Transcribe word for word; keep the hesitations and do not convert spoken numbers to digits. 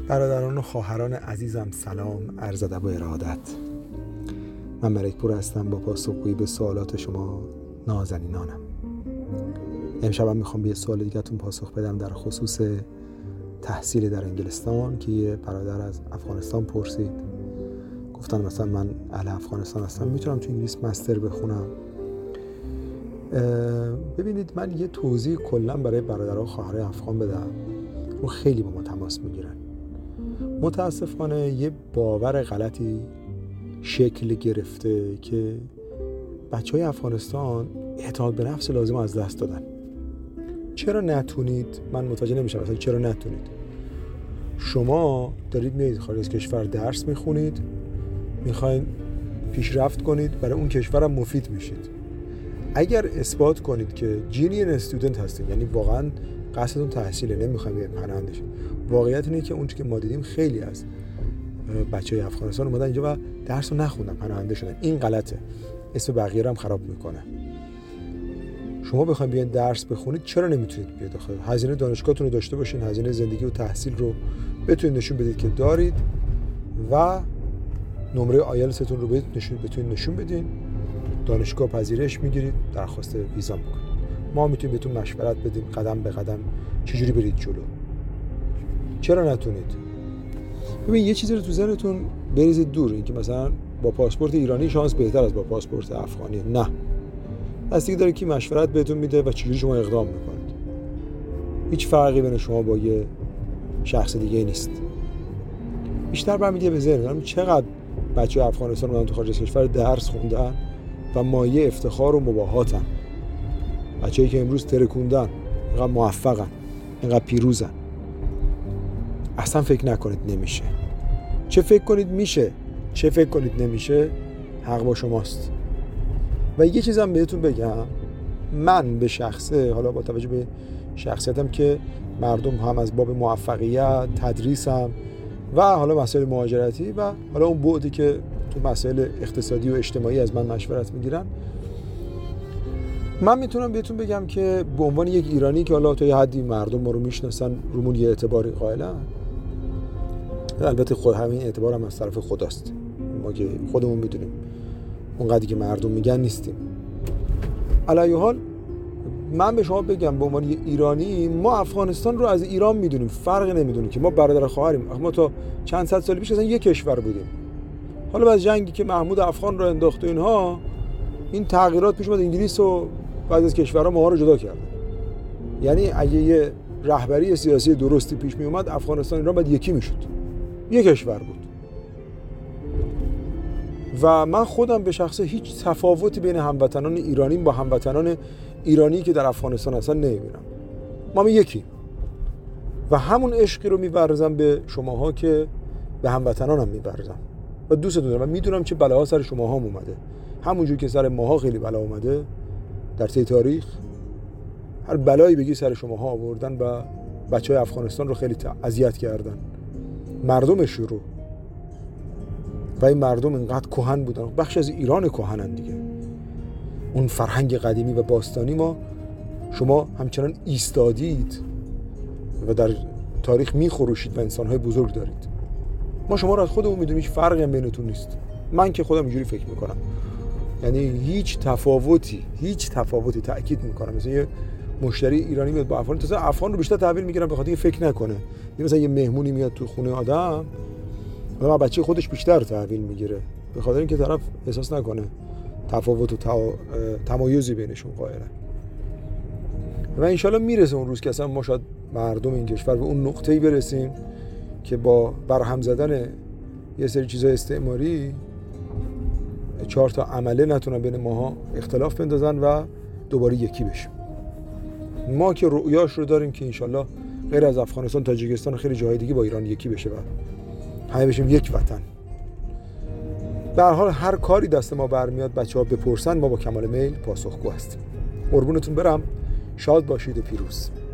برادران و خواهران عزیزم سلام، عرض ادب و ارادت. من ملکپور هستم با پاسخگویی به سوالات شما نازنینانم. امشب هم میخوام به یه سوال دیگه‌تون پاسخ بدم در خصوص تحصیل در انگلستان که یه برادر از افغانستان پرسید. گفتن مثلا من اهل افغانستان هستم، میتونم تو انگلیس مستر بخونم؟ ببینید، من یه توضیح کلا برای برادرها و خواهرای افغان بدم. اون خیلی با ما تماس میگیرن. متاسفانه یه باور غلطی شکل گرفته که بچهای افغانستان اعتماد به نفس لازم از دست دادن. چرا نتونید؟ من متوجه نمیشم مثلا چرا نتونید. شما دارید میایید خارج از کشور درس میخونید، میخواین پیشرفت کنید، برای اون کشورم مفید میشید. اگر اثبات کنید که جینین استودنت هستید، یعنی واقعا قصدتون تحصیله، نمیخوایم بیایم پناهنده شید، واقعیت اینه که اون چیزی که ما دیدیم خیلی از بچهای افغانستان اومدن اینجا و درس رو نخوندن، پناهنده شدن. این غلطه، اسم بقیه رو هم خراب میکنه. شما بخواید بیاین درس بخونید، چرا نمیتونید بیاید داخل؟ هزینه دانشگاهتون رو داشته باشین، هزینه زندگی و تحصیل رو بتونید نشون بدید که دارید و نمره آیلتستون رو نشون بتونید نشون بدین. دانشگاه پذیرش میگیرید، درخواست ویزا میکنید. ما میتونیم بهتون مشورت بدیم قدم به قدم چجوری برید جلو. چرا نتونید؟ ببین، یه چیزی رو تو ذهنتون بریزید دور، اینکه مثلا با پاسپورت ایرانی شانس بهتر از با پاسپورت افغانی. نه، بستگی داره کی مشورت بهتون میده و چجوری شما اقدام میکنید. هیچ فرقی بین شما با یه شخص دیگه نیست. بیشتر برمیگه به ذهن چقدر بچه افغانستان اومدن تو خارج از کشور درس خوندن و مایه افتخار و مباهاتن. بچه‌ای که امروز ترکوندن، اینقدر موفقن، اینقدر پیروزن. اصلا فکر نکنید نمیشه. چه فکر کنید میشه، چه فکر کنید نمیشه، حق با شماست. و یه چیزم بهتون بگم، من به شخصه، حالا با توجه به شخصیتم که مردم هم از باب موفقیت، تدریسم و حالا مسائل مهاجرتی و حالا اون بعدی که تو مسائل اقتصادی و اجتماعی از من مشورت میگیرن، من میتونم بهتون بگم که به عنوان یک ایرانی که حالا تا یه حدی مردم ما رو میشناسن، رومون یه اعتباری قائلن. البته خود همین اعتبار هم از طرف خداست، ما که خودمون میدونیم اونقدری که مردم میگن نیستیم. علیه حال من به شما بگم به عنوان یه ایرانی، ما افغانستان رو از ایران میدونیم، فرق نمیدونیم که ما برادر خواهریم. ما تا چند صد سال پیش اصلا یک کشور بودیم. حالا بعد جنگی که محمود افغان رو انداخت و اینها، این تغییرات پیش اومد، انگلیس و بعضی از کشورها ما رو جدا کرد. یعنی اگه یه رهبری سیاسی درستی پیش می اومد، افغانستان ایران بعد یکی میشد، یک کشور بود. و من خودم به شخصه هیچ تفاوتی بین هموطنان ایرانی با هموطنان ایرانی که در افغانستان هستن نمیبینم. ما هم یکی و همون عشقی رو می‌ورزم به شماها که به هموطنانم می‌ورزم و دوستتون دارم و میدونم چه بلاها سر شماها هم اومده. همونجوری که سر ماها خیلی بلا اومده در طی تاریخ، هر بلایی بگی سر شماها آوردن و بچهای افغانستان رو خیلی اذیت کردن، مردمش رو. و این مردم اینقدر کهن بودن، بخش از ایران کهنن دیگه. اون فرهنگ قدیمی و باستانی ما، شما همچنان ایستادید و در تاریخ میخروشید و انسانهای بزرگ دارید. ما شما رو از خودمون میدونیم، هیچ فرقی هم بینتون نیست. من که خودم اینجوری فکر میکنم، یعنی هیچ تفاوتی هیچ تفاوتی تأکید میکنم. مثلا یه مشتری ایرانی میاد با افغانی، تا افغان رو بیشتر تحویل میگیرن به خاطر اینکه فکر نکنه. مثلا یه مهمونی میاد تو خونه آدم، حالا بچه خودش بیشتر تحویل میگیره به خاطر اینکه طرف احساس نکنه تفاوت و تمایزی بینشون قائله. و انشالله میرسه اون روز که اصلا ما شاید مردم این کشور به اون نقطه‌ای برسیم که با برهم زدن یه سری چیزای استعماری، چهار تا عمله نتونن بین ماها اختلاف بندازن و دوباره یکی بشیم. ما که رؤیاش رو داریم که انشالله غیر از افغانستان، تاجیکستان و خیلی جاهای دیگه با ایران یکی بشه و همه بشیم یک وطن. به هر حال هر کاری دست ما برمیاد بچه‌ها بپرسن، ما با کمال میل پاسخگو هستیم. قربونتون برم، شاد باشید و پیروز.